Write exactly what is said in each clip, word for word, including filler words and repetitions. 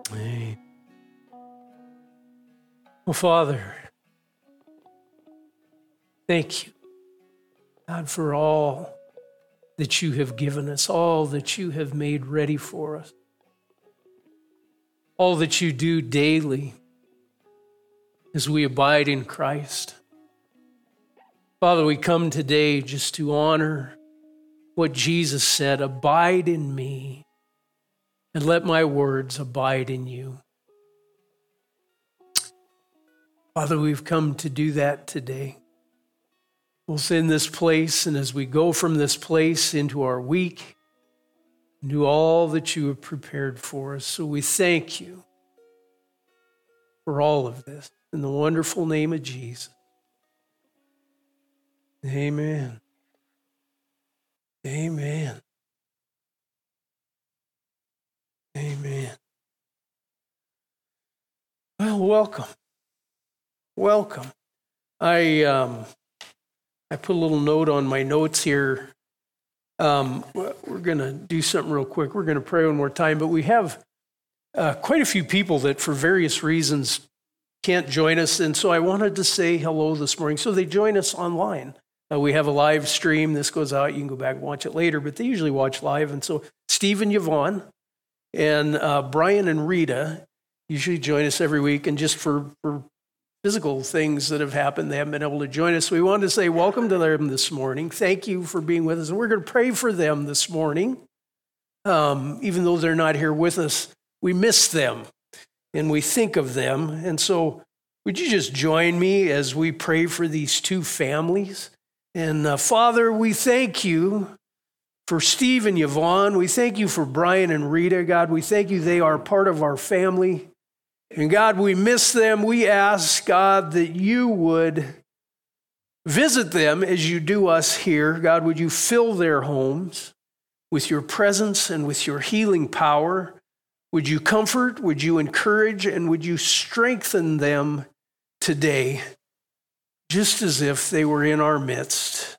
Amen. Well, Father, thank you, God, for all that you have given us, all that you have made ready for us, all that you do daily as we abide in Christ. Father, we come today just to honor what Jesus said, abide in me and let my words abide in you. Father, we've come to do that today. Both in this place and as we go from this place into our week, do all that you have prepared for us. So we thank you for all of this. In the wonderful name of Jesus. Amen. Amen. Amen. Well, welcome. Welcome. I um, I put a little note on my notes here. Um, we're going to do something real quick. We're going to pray one more time, but we have uh, quite a few people that for various reasons can't join us, and so I wanted to say hello this morning. So they join us online. Uh, we have a live stream. This goes out. You can go back and watch it later, but they usually watch live. And so Steve and Yvonne and uh, Brian and Rita usually join us every week, and just for, for physical things that have happened, they haven't been able to join us. So we wanted to say welcome to them this morning. Thank you for being with us. And we're going to pray for them this morning. Um, even though they're not here with us, we miss them and we think of them. And so would you just join me as we pray for these two families? And uh, Father, we thank you for Steve and Yvonne. We thank you for Brian and Rita. God, we thank you they are part of our family. And God, we miss them. We ask, God, that you would visit them as you do us here. God, would you fill their homes with your presence and with your healing power? Would you comfort, would you encourage, and would you strengthen them today, just as if they were in our midst?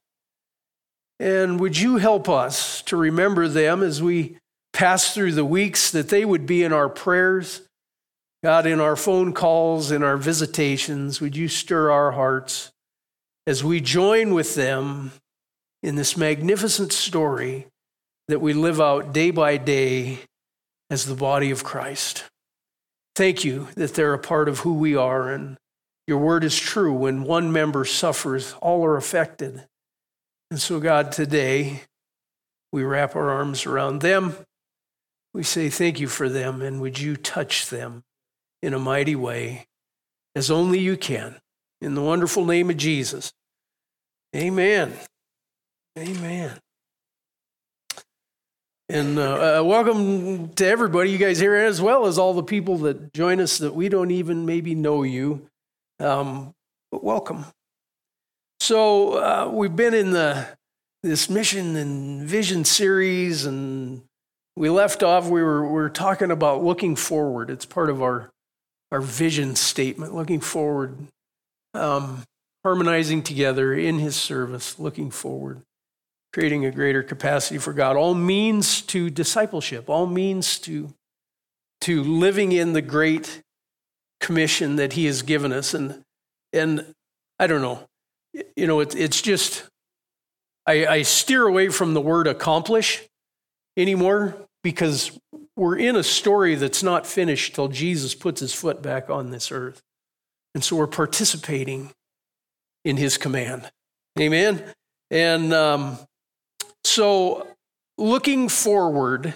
And would you help us to remember them as we pass through the weeks, that they would be in our prayers, God, in our phone calls, in our visitations. Would you stir our hearts as we join with them in this magnificent story that we live out day by day as the body of Christ. Thank you that they're a part of who we are, and your word is true. When one member suffers, all are affected. And so, God, today we wrap our arms around them. We say thank you for them, and would you touch them in a mighty way, as only you can. In the wonderful name of Jesus. Amen. Amen. And uh, uh, welcome to everybody, you guys here, as well as all the people that join us that we don't even maybe know you. Um, but welcome. So uh, we've been in the this mission and vision series, and we left off. We were we were talking about looking forward. It's part of our our vision statement. Looking forward, um, harmonizing together in His service. Looking forward. Creating a greater capacity for God, all means to discipleship, all means to, to living in the great commission that He has given us. And and I don't know, you know, it, it's just, I, I steer away from the word accomplish anymore, because we're in a story that's not finished till Jesus puts His foot back on this earth. And so we're participating in His command. Amen? And um, so looking forward,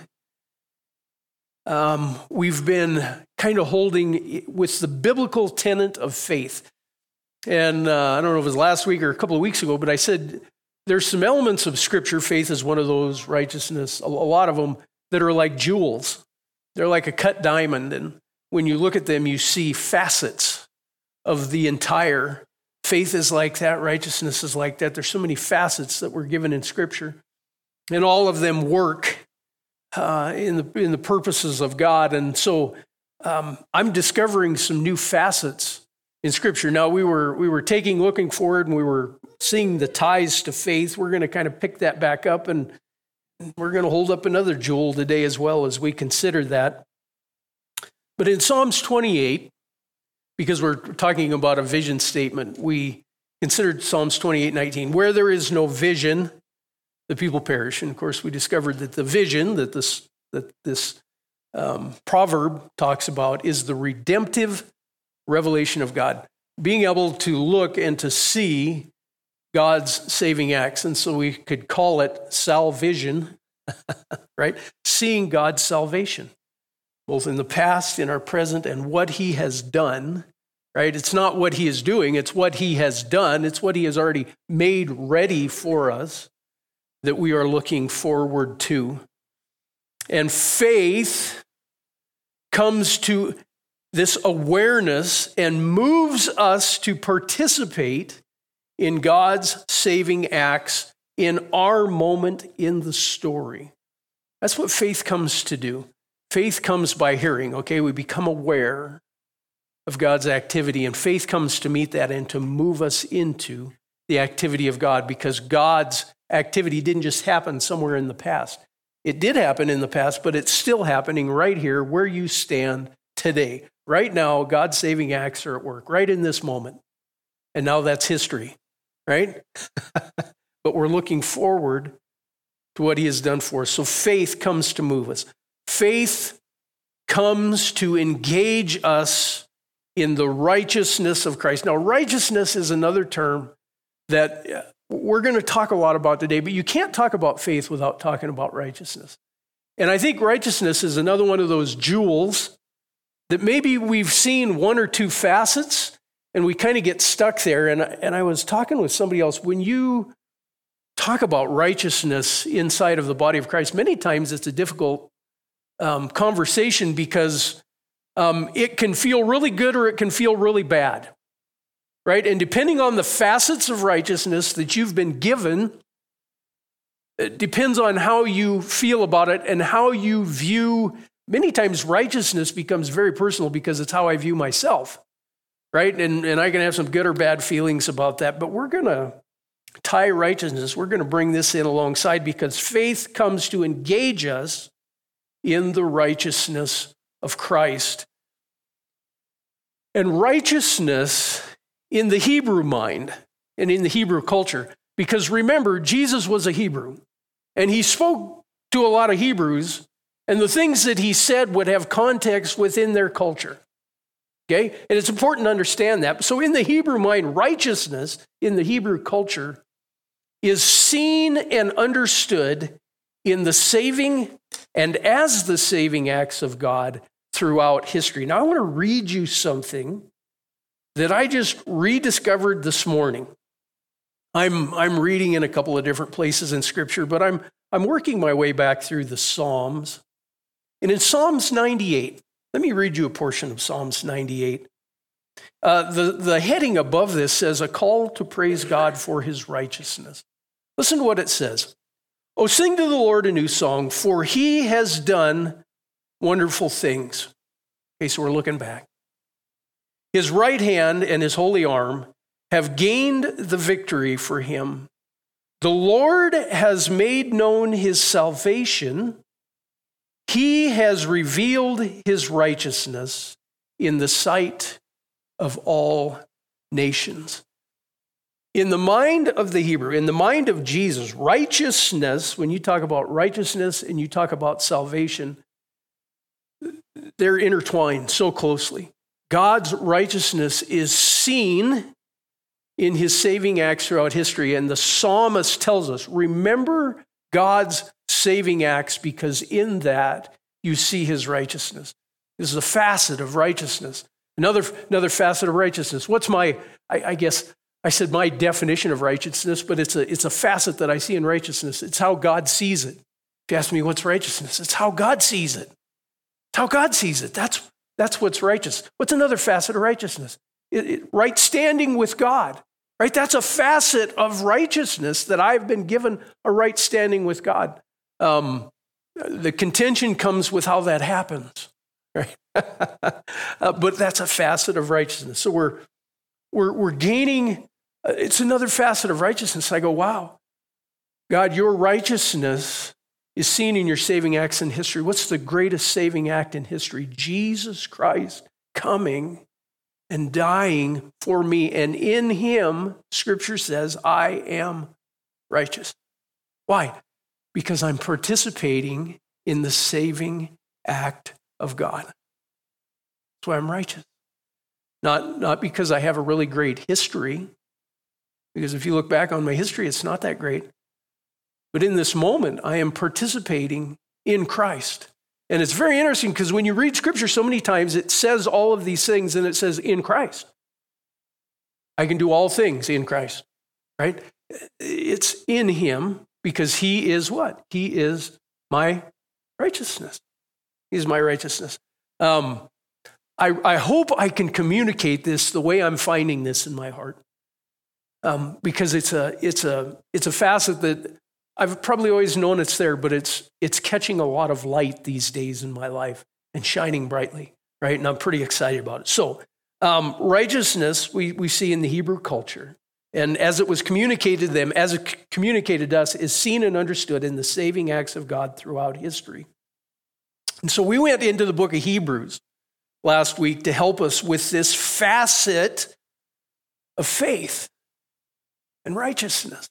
um, we've been kind of holding with the biblical tenet of faith. And uh, I don't know if it was last week or a couple of weeks ago, but I said there's some elements of Scripture. Faith is one of those, righteousness, a, a lot of them that are like jewels. They're like a cut diamond. And when you look at them, you see facets of the entire. Faith is like that. Righteousness is like that. There's so many facets that we're given in Scripture. And all of them work uh, in the in the purposes of God. And so um, I'm discovering some new facets in Scripture. Now, we were we were taking, looking forward, and we were seeing the ties to faith. We're going to kind of pick that back up, and we're going to hold up another jewel today as well as we consider that. But in Psalms twenty-eight, because we're talking about a vision statement, we considered Psalms twenty-eight nineteen. Where there is no vision, the people perish. And of course, we discovered that the vision that this, that this um, proverb talks about is the redemptive revelation of God. Being able to look and to see God's saving acts. And so we could call it salvision, right? Seeing God's salvation, both in the past, in our present, and what he has done, right? It's not what he is doing, it's what he has done. It's what he has already made ready for us that we are looking forward to. And faith comes to this awareness and moves us to participate in God's saving acts in our moment in the story. That's what faith comes to do. Faith comes by hearing, okay? We become aware of God's activity, and faith comes to meet that and to move us into the activity of God, because God's activity didn't just happen somewhere in the past. It did happen in the past, but it's still happening right here where you stand today. Right now, God's saving acts are at work, right in this moment. And now that's history, right? But we're looking forward to what he has done for us. So faith comes to move us. Faith comes to engage us in the righteousness of Christ. Now, righteousness is another term that we're going to talk a lot about today, but you can't talk about faith without talking about righteousness. And I think righteousness is another one of those jewels that maybe we've seen one or two facets and we kind of get stuck there. And, and I was talking with somebody else. When you talk about righteousness inside of the body of Christ, many times it's a difficult um, conversation because um, it can feel really good or it can feel really bad, right? And depending on the facets of righteousness that you've been given, it depends on how you feel about it and how you view. Many times righteousness becomes very personal because it's how I view myself, right? And, and I can have some good or bad feelings about that, but we're going to tie righteousness. We're going to bring this in alongside because faith comes to engage us in the righteousness of Christ. And righteousness in the Hebrew mind and in the Hebrew culture, because remember, Jesus was a Hebrew and he spoke to a lot of Hebrews. And the things that he said would have context within their culture, okay? And it's important to understand that. So in the Hebrew mind, righteousness in the Hebrew culture is seen and understood in the saving and as the saving acts of God throughout history. Now, I want to read you something that I just rediscovered this morning. I'm, I'm reading in a couple of different places in Scripture, but I'm, I'm working my way back through the Psalms. And in Psalms ninety-eight, let me read you a portion of Psalms ninety-eight. Uh, the, the heading above this says, a call to praise God for his righteousness. Listen to what it says. Oh, sing to the Lord a new song, for he has done wonderful things. Okay, so we're looking back. His right hand and his holy arm have gained the victory for him. The Lord has made known his salvation. He has revealed his righteousness in the sight of all nations. In the mind of the Hebrew, in the mind of Jesus, righteousness, when you talk about righteousness and you talk about salvation, they're intertwined so closely. God's righteousness is seen in his saving acts throughout history. And the psalmist tells us, remember God's saving acts because in that you see his righteousness. This is a facet of righteousness. Another, another facet of righteousness. What's my, I, I guess I said my definition of righteousness, but it's a, it's a facet that I see in righteousness. It's how God sees it. If you ask me what's righteousness, it's how God sees it. It's how God sees it. That's, that's what's righteous. What's another facet of righteousness? It, it, right standing with God. Right? That's a facet of righteousness that I've been given a right standing with God. Um, the contention comes with how that happens. Right? uh, but that's a facet of righteousness. So we're we're we're gaining. Uh, it's another facet of righteousness. I go, wow, God, your righteousness is seen in your saving acts in history. What's the greatest saving act in history? Jesus Christ coming and dying for me. And in him, Scripture says, I am righteous. Why? Because I'm participating in the saving act of God. That's why I'm righteous. Not, not because I have a really great history, because if you look back on my history, it's not that great. But in this moment, I am participating in Christ. And it's very interesting because when you read Scripture so many times, it says all of these things and it says in Christ. I can do all things in Christ, right? It's in him because he is what? He is my righteousness. He is my righteousness. Um, I, I hope I can communicate this the way I'm finding this in my heart. Um, because it's a, it's, a, it's a facet that I've probably always known it's there, but it's it's catching a lot of light these days in my life and shining brightly, right? And I'm pretty excited about it. So um, righteousness, we, we see in the Hebrew culture, and as it was communicated to them, as it c- communicated to us, is seen and understood in the saving acts of God throughout history. And so we went into the book of Hebrews last week to help us with this facet of faith and righteousness.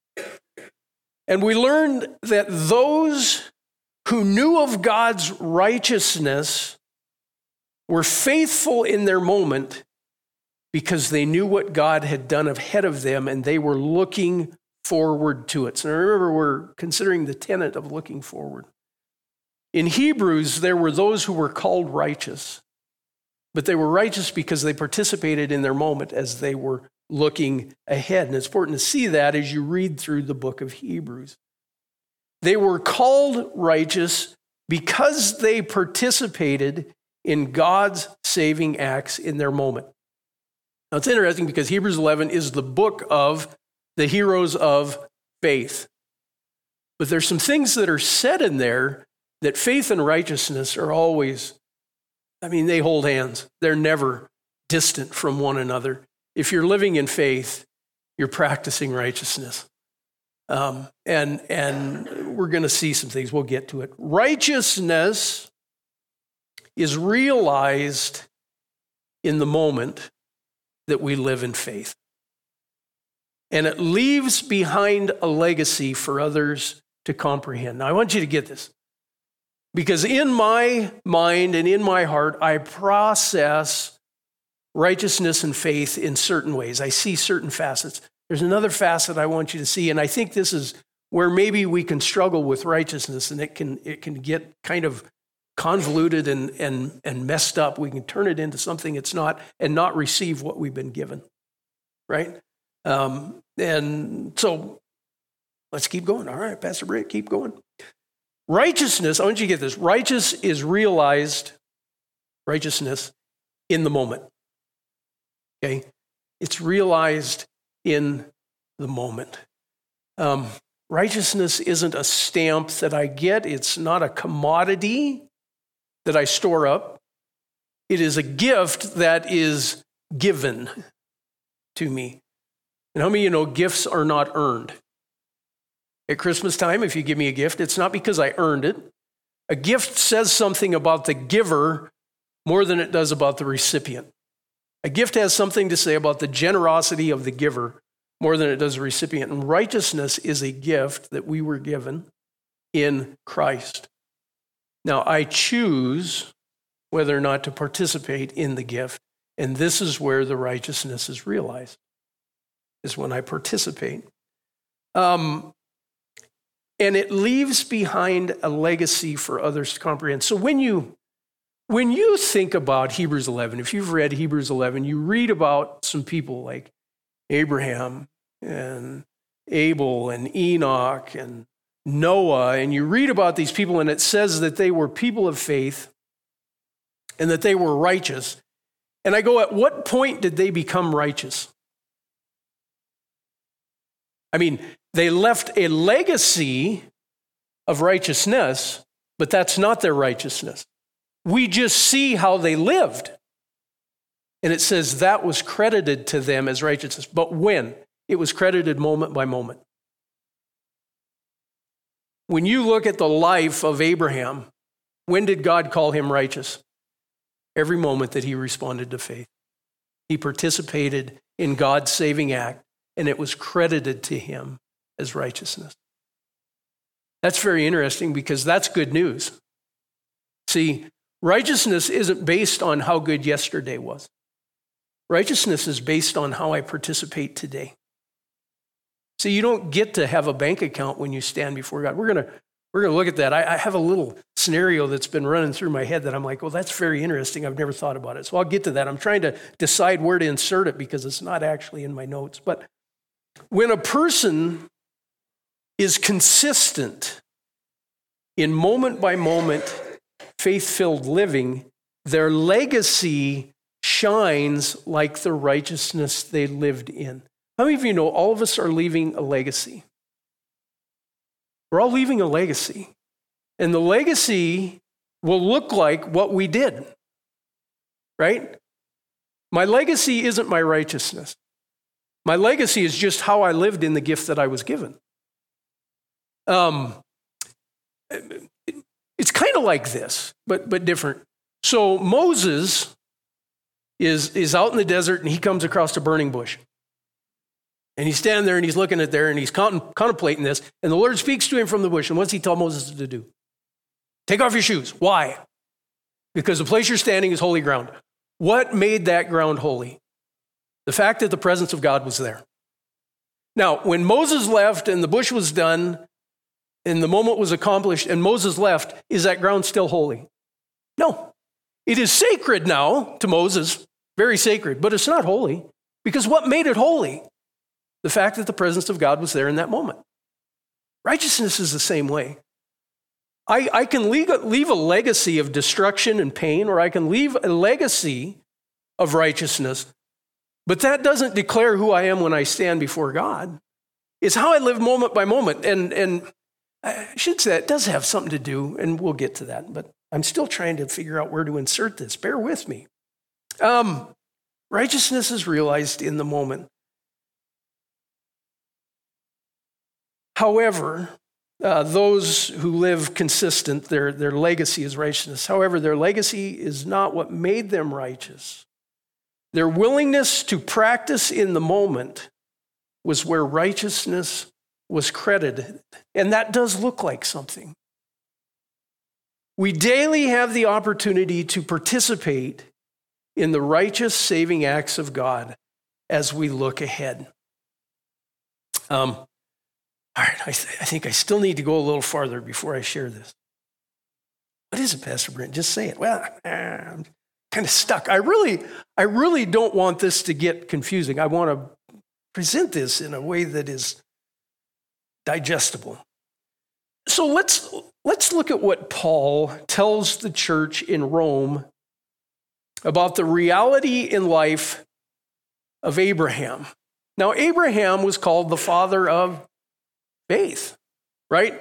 And we learned that those who knew of God's righteousness were faithful in their moment because they knew what God had done ahead of them and they were looking forward to it. So remember, we're considering the tenet of looking forward. In Hebrews, there were those who were called righteous, but they were righteous because they participated in their moment as they were looking ahead. And it's important to see that as you read through the book of Hebrews. They were called righteous because they participated in God's saving acts in their moment. Now, it's interesting because Hebrews eleven is the book of the heroes of faith. But there's some things that are said in there that faith and righteousness are always, I mean, they hold hands. They're never distant from one another. If you're living in faith, you're practicing righteousness. Um, and, and we're going to see some things. We'll get to it. Righteousness is realized in the moment that we live in faith. And it leaves behind a legacy for others to comprehend. Now, I want you to get this. Because in my mind and in my heart, I process righteousness and faith in certain ways. I see certain facets. There's another facet I want you to see, and I think this is where maybe we can struggle with righteousness, and it can it can get kind of convoluted and and and messed up. We can turn it into something it's not and not receive what we've been given, right? Um, and so let's keep going. All right, Pastor Britt, keep going. Righteousness, I want you to get this. Righteous is realized, righteousness in the moment. Okay? It's realized in the moment. Um, righteousness isn't a stamp that I get. It's not a commodity that I store up. It is a gift that is given to me. And how many of you know gifts are not earned? At Christmas time, if you give me a gift, it's not because I earned it. A gift says something about the giver more than it does about the recipient. A gift has something to say about the generosity of the giver more than it does the recipient. And righteousness is a gift that we were given in Christ. Now, I choose whether or not to participate in the gift. And this is where the righteousness is realized, is when I participate. Um, and it leaves behind a legacy for others to comprehend. So when you When you think about Hebrews eleven, if you've read Hebrews eleven, you read about some people like Abraham and Abel and Enoch and Noah, and you read about these people, and it says that they were people of faith and that they were righteous. And I go, at what point did they become righteous? I mean, they left a legacy of righteousness, but that's not their righteousness. We just see how they lived. And it says that was credited to them as righteousness. But when? It was credited moment by moment. When you look at the life of Abraham, when did God call him righteous? Every moment that he responded to faith. He participated in God's saving act, and it was credited to him as righteousness. That's very interesting because that's good news. See, righteousness isn't based on how good yesterday was. Righteousness is based on how I participate today. See, you don't get to have a bank account when you stand before God. We're going to we're going to look at that. I, I have a little scenario that's been running through my head that I'm like, well, that's very interesting. I've never thought about it. So I'll get to that. I'm trying to decide where to insert it because it's not actually in my notes. But when a person is consistent in moment by moment, faith-filled living, their legacy shines like the righteousness they lived in. How many of you know all of us are leaving a legacy? We're all leaving a legacy. And the legacy will look like what we did, right? My legacy isn't my righteousness. My legacy is just how I lived in the gift that I was given. Um, it's kind of like this, but but different. So Moses is, is out in the desert and he comes across a burning bush. And he's standing there and he's looking at there and he's contemplating this. And the Lord speaks to him from the bush. And what's he tell Moses to do? Take off your shoes. Why? Because the place you're standing is holy ground. What made that ground holy? The fact that the presence of God was there. Now, when Moses left and the bush was done and the moment was accomplished and Moses left, is that ground still holy? No. It is sacred now to Moses, very sacred, but it's not holy. Because what made it holy? The fact that the presence of God was there in that moment. Righteousness is the same way. I, I can leave a, leave a legacy of destruction and pain, or I can leave a legacy of righteousness, but that doesn't declare who I am when I stand before God. It's how I live moment by moment. And, and I should say it does have something to do, and we'll get to that, but I'm still trying to figure out where to insert this. Bear with me. Um, righteousness is realized in the moment. However, uh, those who live consistent, their, their legacy is righteousness. However, their legacy is not what made them righteous. Their willingness to practice in the moment was where righteousness was credited. And that does look like something. We daily have the opportunity to participate in the righteous saving acts of God as we look ahead. Um, All right, I, th- I think I still need to go a little farther before I share this. What is it, Pastor Brent? Just say it. Well, I'm kind of stuck. I really, I really don't want this to get confusing. I want to present this in a way that is digestible. So let's let's look at what Paul tells the church in Rome about the reality in life of Abraham. Now, Abraham was called the father of faith, right?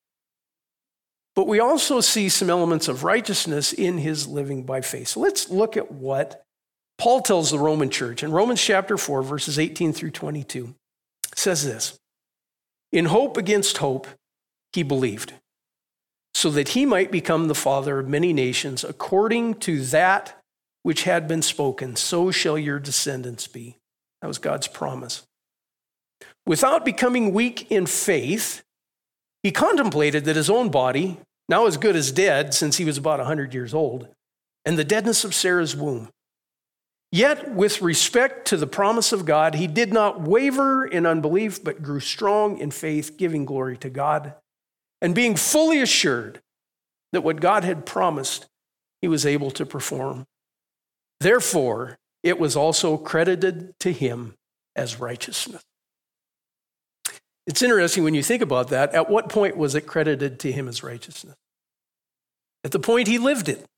But we also see some elements of righteousness in his living by faith. So let's look at what Paul tells the Roman church. In Romans chapter four, verses eighteen through twenty-two, it says this: in hope against hope, he believed, so that he might become the father of many nations, according to that which had been spoken, so shall your descendants be. That was God's promise. Without becoming weak in faith, he contemplated that his own body, now as good as dead since he was about one hundred years old, and the deadness of Sarah's womb. Yet, with respect to the promise of God, he did not waver in unbelief, but grew strong in faith, giving glory to God, and being fully assured that what God had promised, he was able to perform. Therefore, it was also credited to him as righteousness. It's interesting when you think about that. At what point was it credited to him as righteousness? At the point he lived it.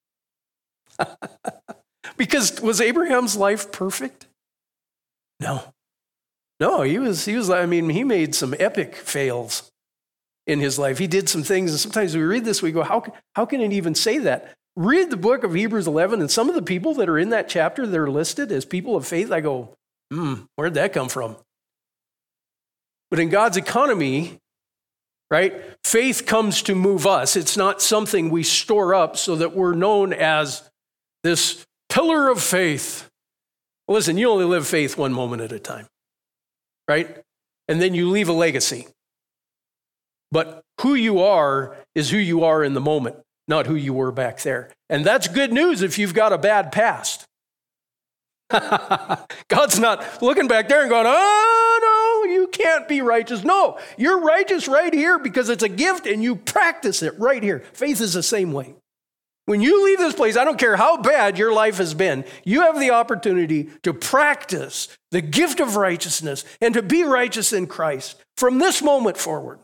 Because was Abraham's life perfect? No. No, he was, he was, I mean, he made some epic fails in his life. He did some things, and sometimes we read this, we go, how, how can it even say that? Read the book of Hebrews eleven, and some of the people that are in that chapter that are listed as people of faith, I go, hmm, where'd that come from? But in God's economy, right? Faith comes to move us. It's not something we store up so that we're known as this pillar of faith. Listen, you only live faith one moment at a time, right? And then you leave a legacy. But who you are is who you are in the moment, not who you were back there. And that's good news if you've got a bad past. God's not looking back there and going, oh, no, you can't be righteous. No, you're righteous right here because it's a gift and you practice it right here. Faith is the same way. When you leave this place, I don't care how bad your life has been, you have the opportunity to practice the gift of righteousness and to be righteous in Christ from this moment forward.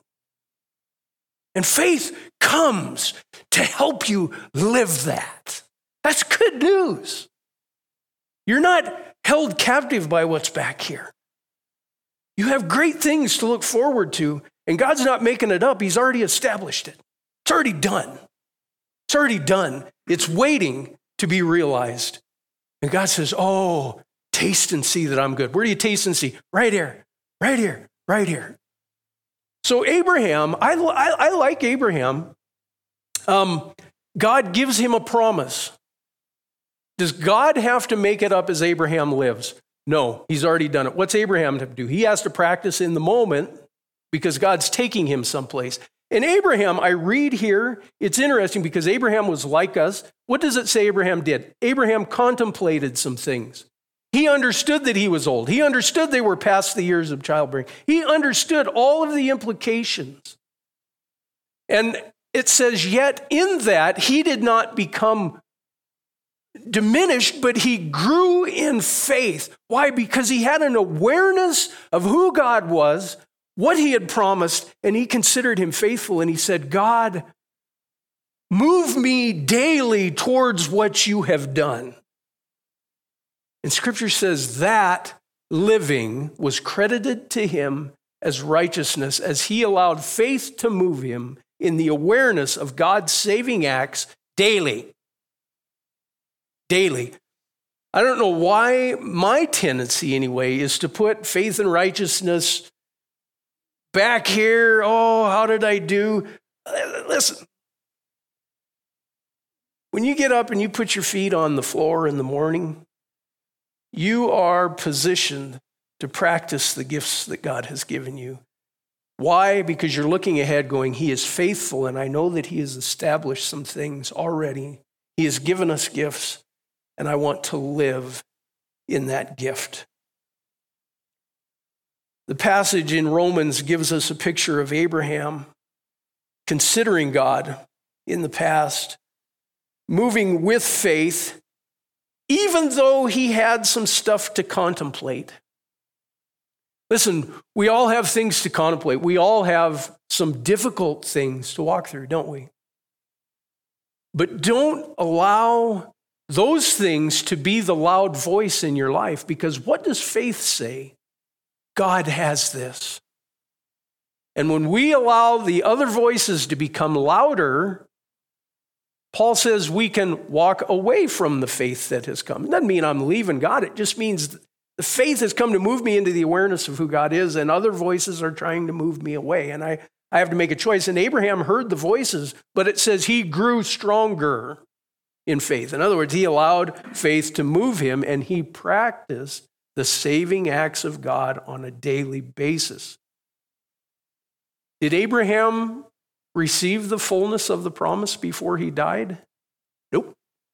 And faith comes to help you live that. That's good news. You're not held captive by what's back here. You have great things to look forward to, and God's not making it up. He's already established it. It's already done. It's already done. It's waiting to be realized. And God says, oh, taste and see that I'm good. Where do you taste and see? Right here, right here, right here. So Abraham, I, I, I like Abraham. Um, God gives him a promise. Does God have to make it up as Abraham lives? No, he's already done it. What's Abraham to do? He has to practice in the moment because God's taking him someplace. And Abraham, I read here, it's interesting because Abraham was like us. What does it say Abraham did? Abraham contemplated some things. He understood that he was old. He understood they were past the years of childbearing. He understood all of the implications. And it says, yet in that he did not become diminished, but he grew in faith. Why? Because he had an awareness of who God was, what he had promised, and he considered him faithful. And he said, God, move me daily towards what you have done. And Scripture says that living was credited to him as righteousness as he allowed faith to move him in the awareness of God's saving acts daily. Daily. I don't know why my tendency anyway is to put faith and righteousness back here. Oh, how did I do? Listen, when you get up and you put your feet on the floor in the morning, you are positioned to practice the gifts that God has given you. Why? Because you're looking ahead going, he is faithful, and I know that he has established some things already. He has given us gifts, and I want to live in that gift. The passage in Romans gives us a picture of Abraham considering God in the past, moving with faith, even though he had some stuff to contemplate. Listen, we all have things to contemplate. We all have some difficult things to walk through, don't we? But don't allow those things to be the loud voice in your life, because what does faith say? God has this. And when we allow the other voices to become louder, Paul says we can walk away from the faith that has come. It doesn't mean I'm leaving God. It just means the faith has come to move me into the awareness of who God is, and other voices are trying to move me away. And I, I have to make a choice. And Abraham heard the voices, but it says he grew stronger in faith. In other words, he allowed faith to move him, and he practiced the saving acts of God on a daily basis. Did Abraham receive the fullness of the promise before he died? Nope.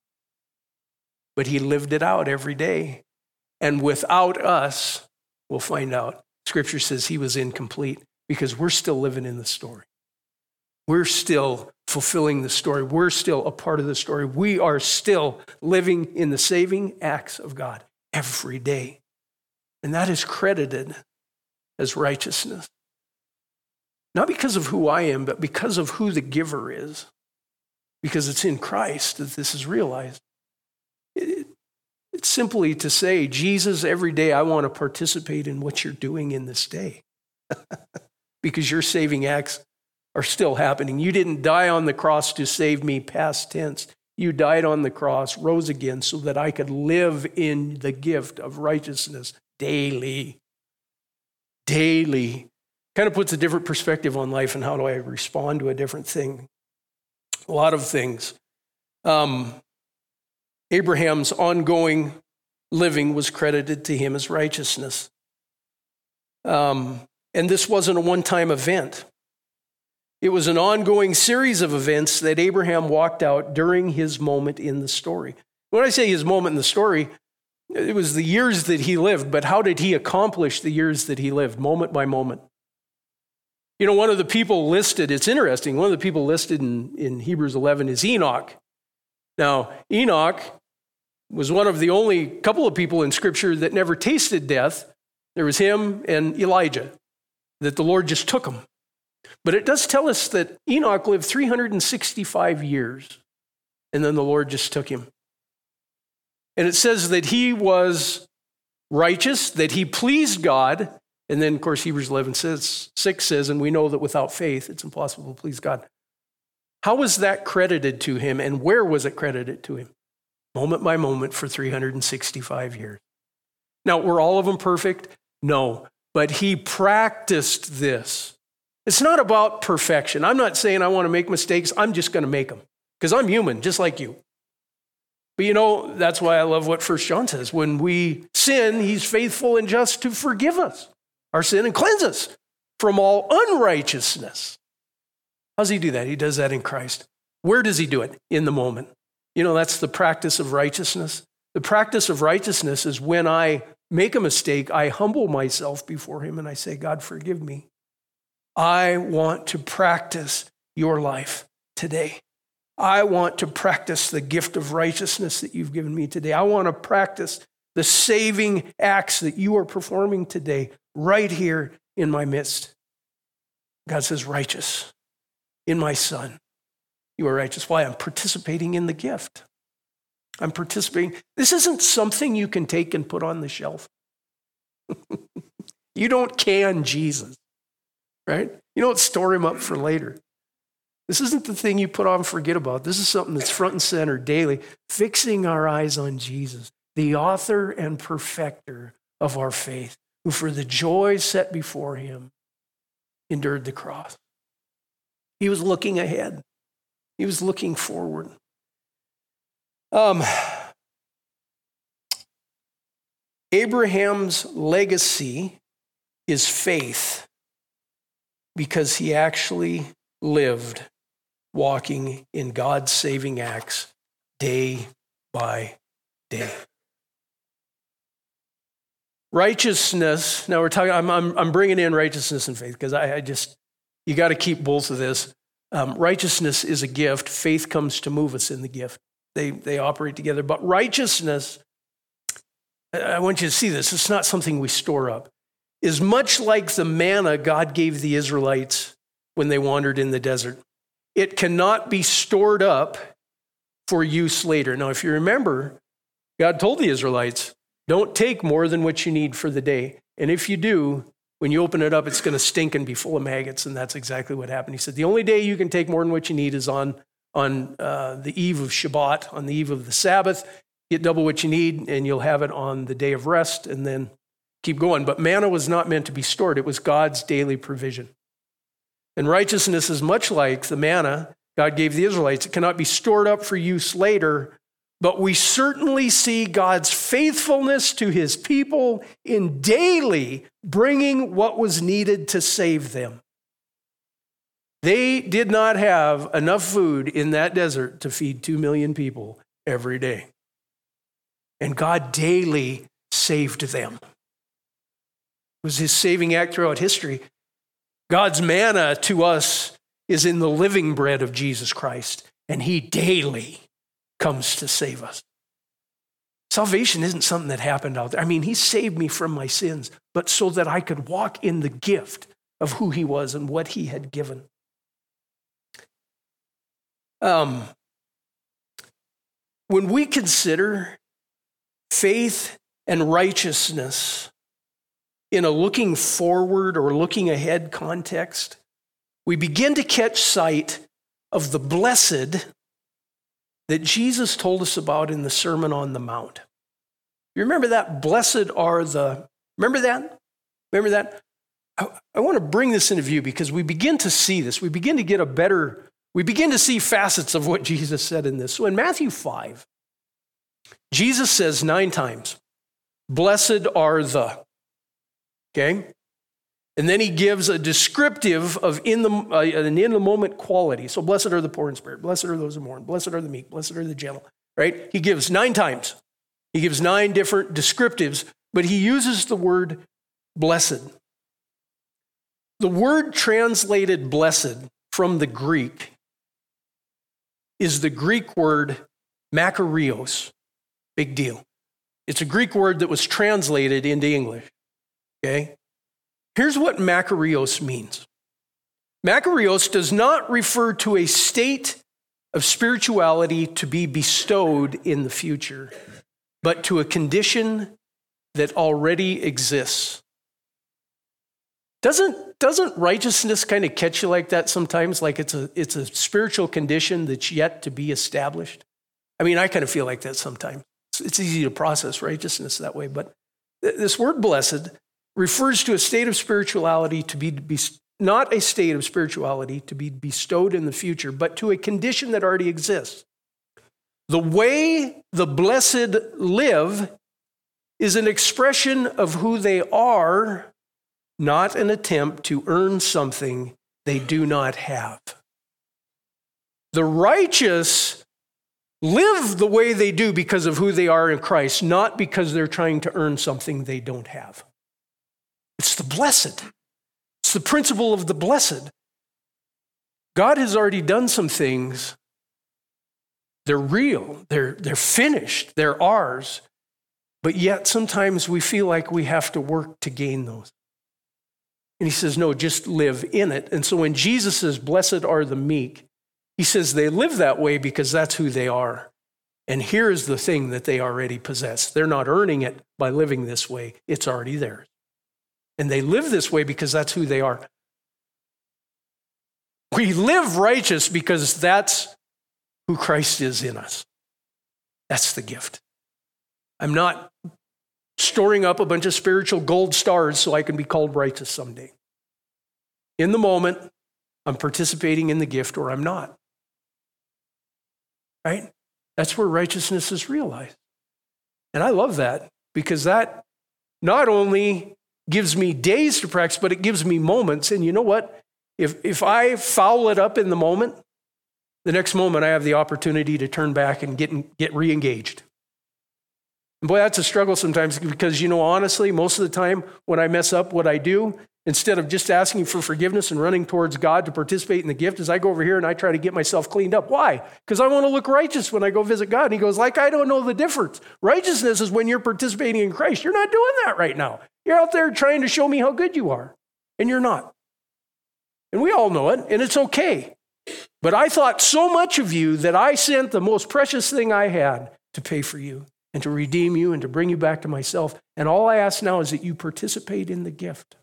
But he lived it out every day. And without us, we'll find out, Scripture says he was incomplete because we're still living in the story. We're still fulfilling the story. We're still a part of the story. We are still living in the saving acts of God every day. And that is credited as righteousness. Not because of who I am, but because of who the giver is. Because it's in Christ that this is realized. It, it's simply to say, Jesus, every day I want to participate in what you're doing in this day. Because your saving acts are still happening. You didn't die on the cross to save me, past tense. You died on the cross, rose again, so that I could live in the gift of righteousness daily. Daily. Kind of puts a different perspective on life and how do I respond to a different thing. A lot of things. Um, Abraham's ongoing living was credited to him as righteousness. Um, and this wasn't a one-time event. It was an ongoing series of events that Abraham walked out during his moment in the story. When I say his moment in the story, it was the years that he lived, but how did he accomplish the years that he lived, moment by moment? You know, one of the people listed, it's interesting, one of the people listed in, in Hebrews eleven is Enoch. Now, Enoch was one of the only couple of people in Scripture that never tasted death. There was him and Elijah, that the Lord just took him. But it does tell us that Enoch lived three hundred sixty-five years, and then the Lord just took him. And it says that he was righteous, that he pleased God, and then, of course, Hebrews eleven says, six says, and we know that without faith, it's impossible to please God. How was that credited to him, and where was it credited to him? Moment by moment for three hundred sixty-five years. Now, were all of them perfect? No, but he practiced this. It's not about perfection. I'm not saying I want to make mistakes. I'm just going to make them because I'm human, just like you. But you know, that's why I love what First John says. When we sin, he's faithful and just to forgive us our sin and cleanse us from all unrighteousness. How does he do that? He does that in Christ. Where does he do it? In the moment. You know, that's the practice of righteousness. The practice of righteousness is when I make a mistake, I humble myself before him and I say, God, forgive me. I want to practice your life today. I want to practice the gift of righteousness that you've given me today. I want to practice the saving acts that you are performing today, right here in my midst. God says, righteous in my Son. You are righteous. Why? I'm participating in the gift. I'm participating. This isn't something you can take and put on the shelf. You don't can Jesus. Right? You don't store him up for later. This isn't the thing you put on and forget about. This is something that's front and center daily, fixing our eyes on Jesus, the author and perfecter of our faith, who for the joy set before him endured the cross. He was looking ahead. He was looking forward. Um, Abraham's legacy is faith, because he actually lived walking in God's saving acts day by day. Righteousness, now we're talking, I'm, I'm, I'm bringing in righteousness and faith because I, I just, you got to keep both of this. Um, righteousness is a gift. Faith comes to move us in the gift. They, they operate together. But righteousness, I want you to see this, it's not something we store up. Is much like the manna God gave the Israelites when they wandered in the desert. It cannot be stored up for use later. Now, if you remember, God told the Israelites, don't take more than what you need for the day. And if you do, when you open it up, it's going to stink and be full of maggots. And that's exactly what happened. He said, the only day you can take more than what you need is on, on uh, the eve of Shabbat, on the eve of the Sabbath. Get double what you need, and you'll have it on the day of rest, and then keep going. But manna was not meant to be stored. It was God's daily provision. And righteousness is much like the manna God gave the Israelites. It cannot be stored up for use later, but we certainly see God's faithfulness to his people in daily bringing what was needed to save them. They did not have enough food in that desert to feed two million people every day. And God daily saved them. It was his saving act throughout history. God's manna to us is in the living bread of Jesus Christ, and he daily comes to save us. Salvation isn't something that happened out there. I mean, he saved me from my sins, but so that I could walk in the gift of who he was and what he had given. Um, when we consider faith and righteousness in a looking forward or looking ahead context, we begin to catch sight of the blessed that Jesus told us about in the Sermon on the Mount. You remember that? Blessed are the, remember that? Remember that? I, I want to bring this into view because we begin to see this. We begin to get a better, we begin to see facets of what Jesus said in this. So in Matthew five, Jesus says nine times, blessed are the, okay? And then he gives a descriptive of in the, uh, an in-the-moment quality. So blessed are the poor in spirit, blessed are those who mourn, blessed are the meek, blessed are the gentle, right? He gives nine times. He gives nine different descriptives, but he uses the word blessed. The word translated blessed from the Greek is the Greek word makarios. Big deal. It's a Greek word that was translated into English, okay? Here's what makarios means. Makarios does not refer to a state of spirituality to be bestowed in the future, but to a condition that already exists. Doesn't, doesn't righteousness kind of catch you like that sometimes? Like it's a, it's a spiritual condition that's yet to be established? I mean, I kind of feel like that sometimes. It's, it's easy to process righteousness that way, but th- this word blessed refers to a state of spirituality to be, be not a state of spirituality to be bestowed in the future, but to a condition that already exists. The way the blessed live is an expression of who they are, not an attempt to earn something they do not have. The righteous live the way they do because of who they are in Christ, not because they're trying to earn something they don't have. It's the blessed. It's the principle of the blessed. God has already done some things. They're real. They're, they're finished. They're ours. But yet sometimes we feel like we have to work to gain those. And he says, no, just live in it. And so when Jesus says, blessed are the meek, he says they live that way because that's who they are. And here's the thing that they already possess. They're not earning it by living this way. It's already theirs. And they live this way because that's who they are. We live righteous because that's who Christ is in us. That's the gift. I'm not storing up a bunch of spiritual gold stars so I can be called righteous someday. In the moment, I'm participating in the gift or I'm not. Right? That's where righteousness is realized. And I love that because that not only gives me days to practice, but it gives me moments. And you know what? If, if I foul it up in the moment, the next moment I have the opportunity to turn back and get, get re-engaged. And boy, that's a struggle sometimes because, you know, honestly, most of the time when I mess up, what I do, instead of just asking for forgiveness and running towards God to participate in the gift, is I go over here and I try to get myself cleaned up. Why? Because I want to look righteous when I go visit God. And he goes, like, I don't know the difference. Righteousness is when you're participating in Christ. You're not doing that right now. You're out there trying to show me how good you are, and you're not. And we all know it, and it's okay. But I thought so much of you that I sent the most precious thing I had to pay for you and to redeem you and to bring you back to myself. And all I ask now is that you participate in the gift.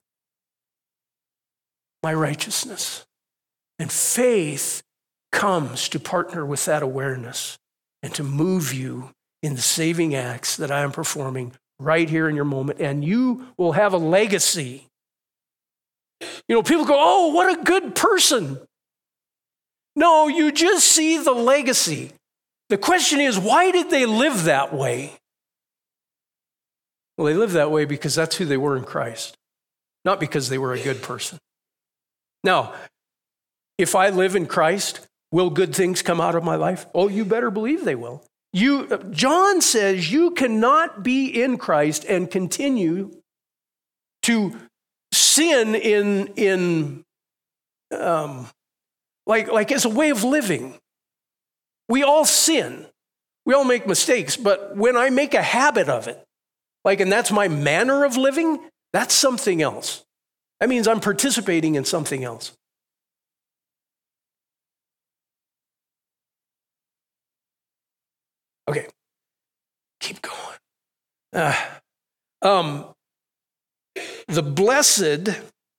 My righteousness. And faith comes to partner with that awareness and to move you in the saving acts that I am performing right here in your moment. And you will have a legacy. You know, people go, oh, what a good person. No, you just see the legacy. The question is, why did they live that way? Well, they lived that way because that's who they were in Christ, not because they were a good person. Now, if I live in Christ, will good things come out of my life? Oh, you better believe they will. You, John says you cannot be in Christ and continue to sin in, in um, like, like as a way of living. We all sin. We all make mistakes, but when I make a habit of it, like, and that's my manner of living, that's something else. That means I'm participating in something else. Okay, keep going. Uh, um, the blessed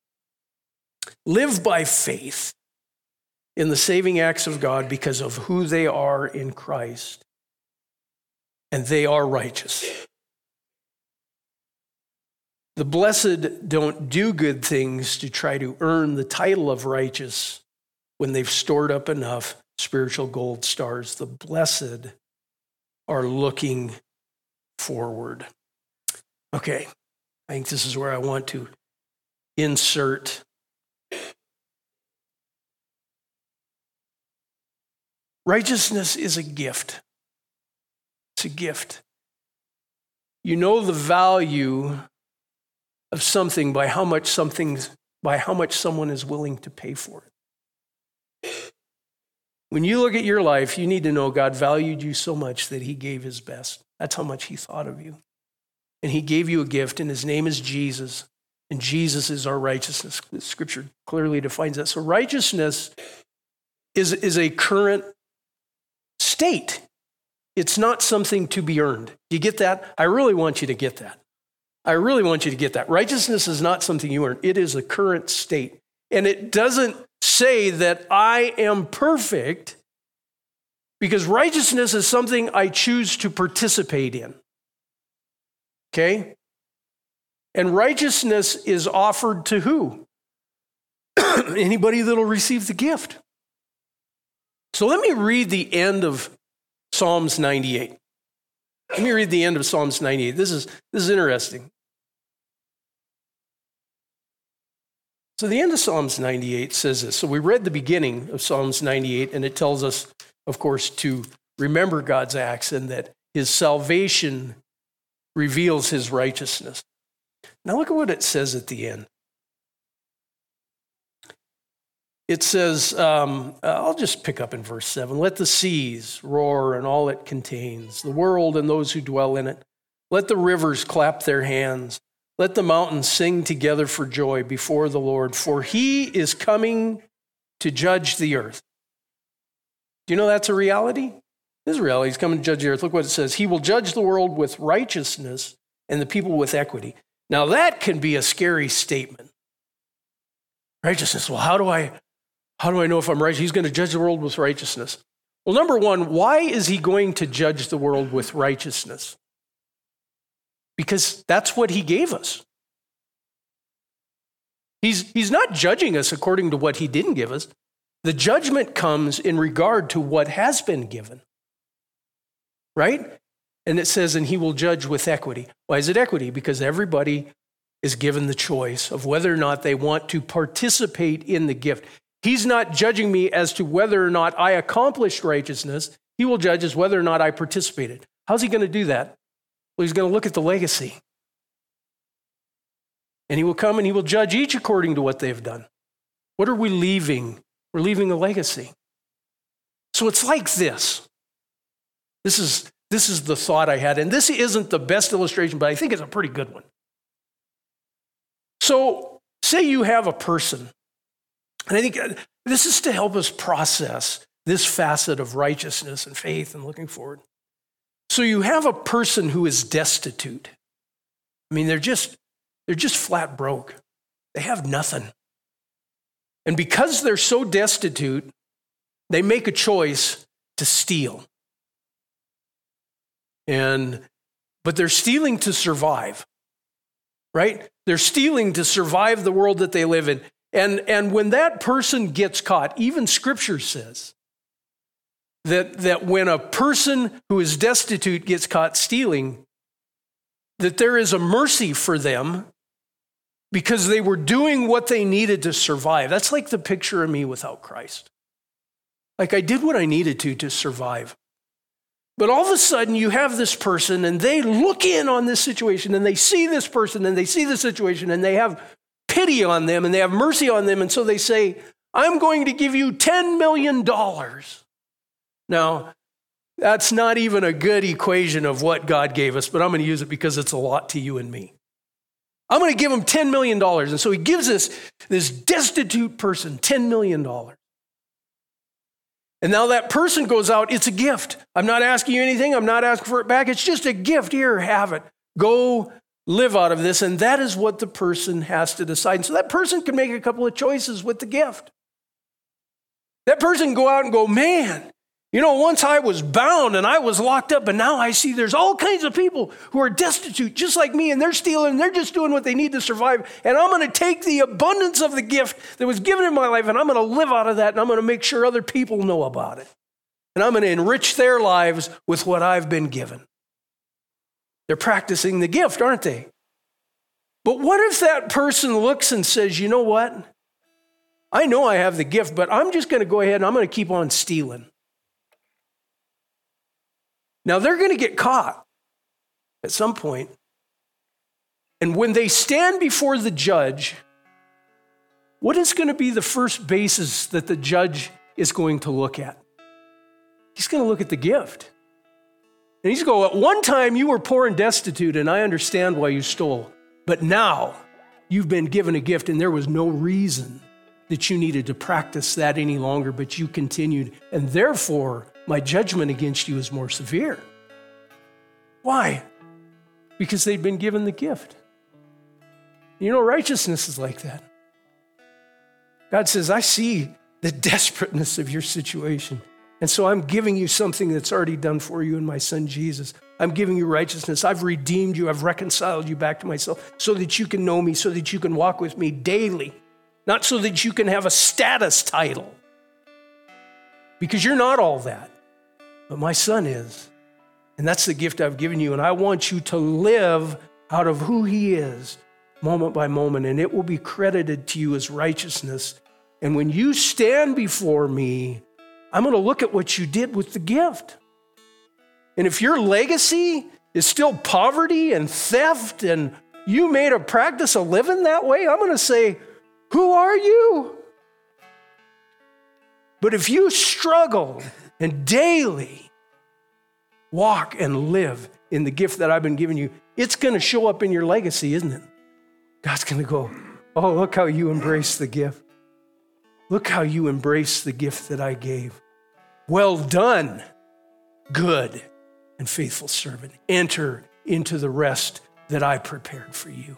live by faith in the saving acts of God because of who they are in Christ, and they are righteous. The blessed don't do good things to try to earn the title of righteous when they've stored up enough spiritual gold stars. The blessed are looking forward. Okay, I think this is where I want to insert righteousness is a gift. It's a gift. You know the value of something by how much something's by how much someone is willing to pay for it. When you look at your life, you need to know God valued you so much that he gave his best. That's how much he thought of you. And he gave you a gift, and his name is Jesus. And Jesus is our righteousness. Scripture clearly defines that. So righteousness is, is a current state. It's not something to be earned. Do you get that? I really want you to get that. I really want you to get that. Righteousness is not something you earn. It is a current state. And it doesn't say that I am perfect, because righteousness is something I choose to participate in. Okay? And righteousness is offered to who? Anybody that'll receive the gift. So let me read the end of Psalms ninety-eight. Let me read the end of Psalms ninety-eight. This is, this is interesting. So the end of Psalms ninety-eight says this. So we read the beginning of Psalms ninety-eight, and it tells us, of course, to remember God's acts and that his salvation reveals his righteousness. Now look at what it says at the end. It says, um, I'll just pick up in verse seven. Let the seas roar and all it contains, the world and those who dwell in it. Let the rivers clap their hands. Let the mountains sing together for joy before the Lord, for he is coming to judge the earth. Do you know that's a reality? This is a reality. He's coming to judge the earth. Look what it says. He will judge the world with righteousness and the people with equity. Now that can be a scary statement. Righteousness. Well, how do I, how do I know if I'm righteous? He's going to judge the world with righteousness. Well, number one, why is he going to judge the world with righteousness? Because that's what he gave us. He's, he's not judging us according to what he didn't give us. The judgment comes in regard to what has been given. Right? And it says, and he will judge with equity. Why is it equity? Because everybody is given the choice of whether or not they want to participate in the gift. He's not judging me as to whether or not I accomplished righteousness. He will judge as whether or not I participated. How's he going to do that? Well, he's going to look at the legacy. And he will come and he will judge each according to what they've done. What are we leaving? We're leaving a legacy. So it's like this. This is, this is the thought I had. And this isn't the best illustration, but I think it's a pretty good one. So say you have a person, and I think this is to help us process this facet of righteousness and faith and looking forward. So you have a person who is destitute. I mean, they're just, they're just flat broke. They have nothing. And because they're so destitute, they make a choice to steal. And, but they're stealing to survive, right? They're stealing to survive the world that they live in. And, and when that person gets caught, even Scripture says that, that when a person who is destitute gets caught stealing, that there is a mercy for them because they were doing what they needed to survive. That's like the picture of me without Christ. Like I did what I needed to to survive. But all of a sudden you have this person and they look in on this situation and they see this person and they see the situation and they have pity on them and they have mercy on them. And so they say, I'm going to give you ten million dollars. Now, that's not even a good equation of what God gave us, but I'm going to use it because it's a lot to you and me. I'm going to give him ten million dollars. And so he gives this, this destitute person ten million dollars. And now that person goes out, it's a gift. I'm not asking you anything. I'm not asking for it back. It's just a gift. Here, have it. Go live out of this. And that is what the person has to decide. And so that person can make a couple of choices with the gift. That person can go out and go, man, You know, once I was bound and I was locked up, and now I see there's all kinds of people who are destitute, just like me, and they're stealing, and they're just doing what they need to survive. And I'm going to take the abundance of the gift that was given in my life, and I'm going to live out of that, and I'm going to make sure other people know about it. And I'm going to enrich their lives with what I've been given. They're practicing the gift, aren't they? But what if that person looks and says, you know what? I know I have the gift, but I'm just going to go ahead and I'm going to keep on stealing. Now, they're going to get caught at some point. And when they stand before the judge, what is going to be the first basis that the judge is going to look at? He's going to look at the gift. And he's going to go, at one time you were poor and destitute, and I understand why you stole. But now you've been given a gift, and there was no reason that you needed to practice that any longer, but you continued. And therefore, my judgment against you is more severe. Why? Because they've been given the gift. You know, righteousness is like that. God says, I see the desperateness of your situation. And so I'm giving you something that's already done for you in my son Jesus. I'm giving you righteousness. I've redeemed you. I've reconciled you back to myself so that you can know me, so that you can walk with me daily, not so that you can have a status title. Because you're not all that. But my son is. And that's the gift I've given you. And I want you to live out of who he is moment by moment. And it will be credited to you as righteousness. And when you stand before me, I'm going to look at what you did with the gift. And if your legacy is still poverty and theft and you made a practice of living that way, I'm going to say, who are you? But if you struggle and daily walk and live in the gift that I've been giving you, it's going to show up in your legacy, isn't it? God's going to go, oh, look how you embrace the gift. Look how you embrace the gift that I gave. Well done, good and faithful servant. Enter into the rest that I prepared for you.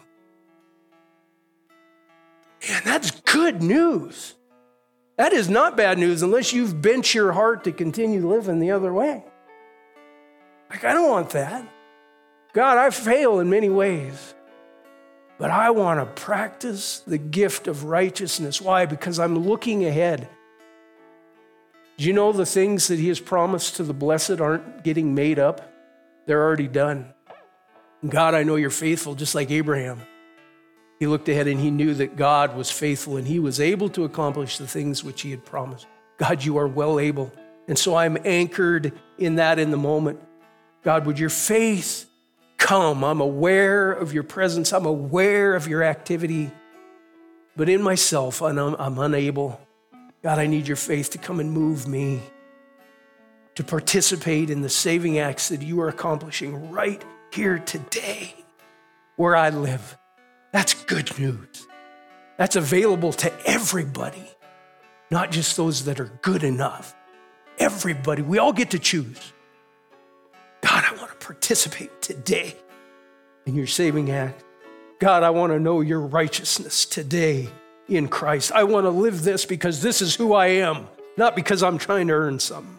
Man, that's good news. That is not bad news unless you've bent your heart to continue living the other way. Like, I don't want that. God, I fail in many ways. But I want to practice the gift of righteousness. Why? Because I'm looking ahead. Do you know the things that he has promised to the blessed aren't getting made up? They're already done. God, I know you're faithful, just like Abraham. He looked ahead and he knew that God was faithful and he was able to accomplish the things which he had promised. God, you are well able. And so I'm anchored in that in the moment. God, would your faith come? I'm aware of your presence. I'm aware of your activity. But in myself, I'm, I'm unable. God, I need your faith to come and move me to participate in the saving acts that you are accomplishing right here today where I live. That's good news. That's available to everybody, not just those that are good enough. Everybody, we all get to choose. God, I want to participate today in your saving act. God, I want to know your righteousness today in Christ. I want to live this because this is who I am, not because I'm trying to earn something.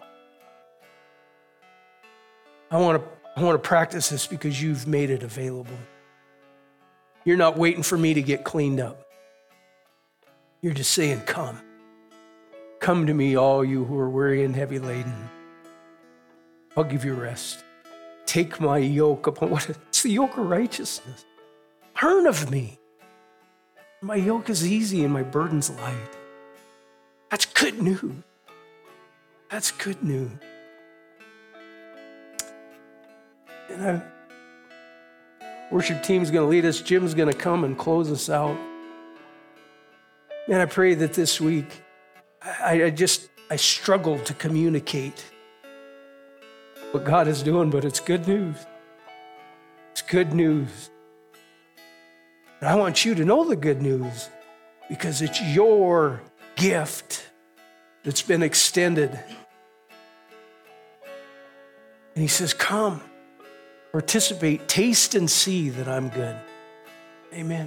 I want to, I want to practice this because you've made it available. You're not waiting for me to get cleaned up. You're just saying, come. Come to me, all you who are weary and heavy laden. I'll give you rest. Take my yoke upon, what? It's the yoke of righteousness. Learn of me. My yoke is easy and my burden's light. That's good news. That's good news. And I, worship team's going to lead us. Jim's going to come and close us out. And I pray that this week, I, I just, I struggle to communicate what God is doing, but it's good news. It's good news. And I want you to know the good news because it's your gift that's been extended. And he says, come, participate, taste and see that I'm good. Amen.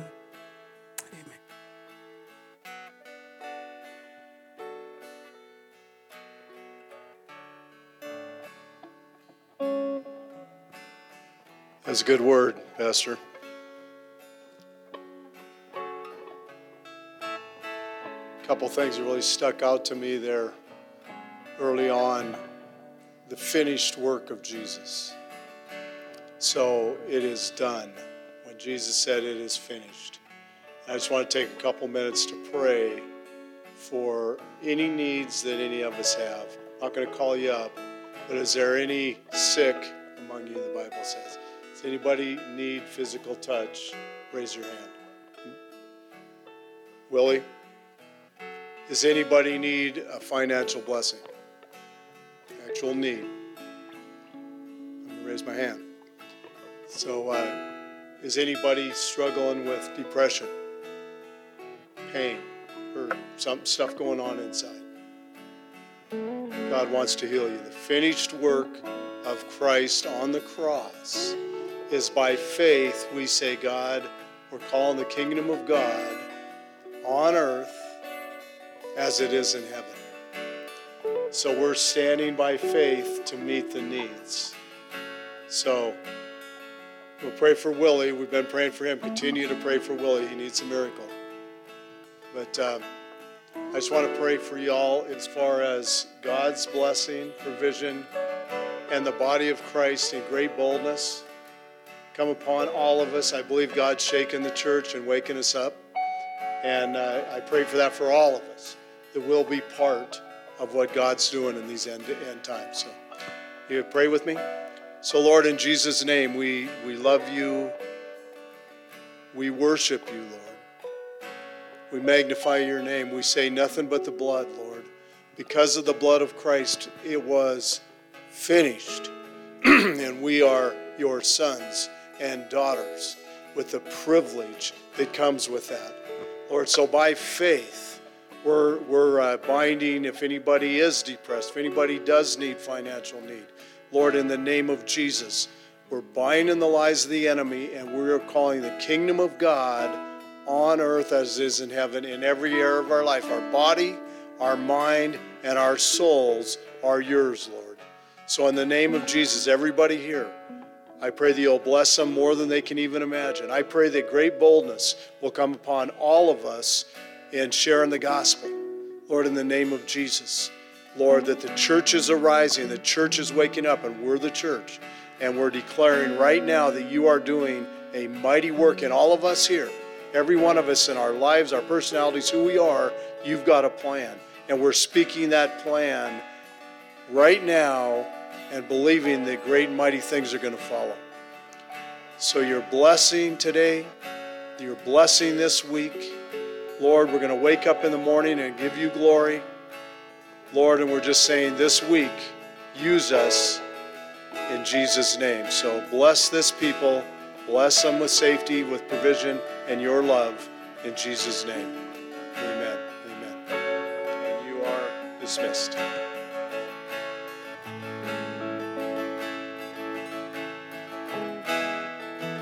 That's a good word, Pastor. A couple things that really stuck out to me there early on. The finished work of Jesus. So it is done. When Jesus said it is finished. I just want to take a couple minutes to pray for any needs that any of us have. I'm not going to call you up, but is there any sick among you, the Bible says? Does anybody need physical touch? Raise your hand. Willie? Does anybody need a financial blessing? Actual need? I'm going to raise my hand. So, uh, is anybody struggling with depression, pain, or some stuff going on inside? God wants to heal you. The finished work of Christ on the cross is by faith. We say, God, we're calling the kingdom of God on earth as it is in heaven. So we're standing by faith to meet the needs. So we'll pray for Willie. We've been praying for him. Continue to pray for Willie. He needs a miracle. But uh, I just want to pray for y'all as far as God's blessing, provision, and the body of Christ in great boldness come upon all of us. I believe God's shaking the church and waking us up. And uh, I pray for that for all of us, that we'll be part of what God's doing in these end, end times. So you pray with me? So Lord, in Jesus' name, we, we love you. We worship you, Lord. We magnify your name. We say nothing but the blood, Lord. Because of the blood of Christ, it was finished. And we are your sons and daughters with the privilege that comes with that. Lord, so by faith, we're, we're uh, binding if anybody is depressed, if anybody does need financial need. Lord, in the name of Jesus, we're binding the lies of the enemy, and we're calling the kingdom of God on earth as it is in heaven in every area of our life. Our body, our mind, and our souls are yours, Lord. So in the name of Jesus, everybody here, I pray that you'll bless them more than they can even imagine. I pray that great boldness will come upon all of us in sharing the gospel. Lord, in the name of Jesus, Lord, that the church is arising, the church is waking up, and we're the church. And we're declaring right now that you are doing a mighty work in all of us here. Every one of us in our lives, our personalities, who we are, you've got a plan. And we're speaking that plan right now and believing that great and mighty things are going to follow. So your blessing today, your blessing this week, Lord, we're going to wake up in the morning and give you glory. Lord, and we're just saying this week, use us in Jesus' name. So bless this people, bless them with safety, with provision, and your love in Jesus' name. Amen. Amen. And you are dismissed.